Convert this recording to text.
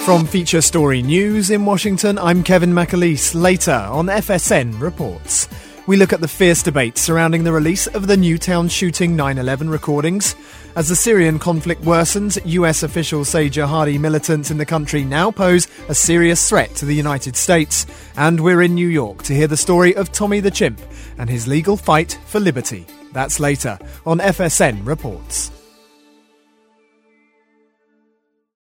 From Feature Story News in Washington, I'm Kevin McAleese. Later on FSN Reports, we look at the fierce debate surrounding the release of the Newtown shooting 9/11 recordings. As the Syrian conflict worsens, US officials say jihadi militants in the country now pose a serious threat to the United States. And we're in New York to hear the story of Tommy the Chimp and his legal fight for liberty. That's later on FSN Reports.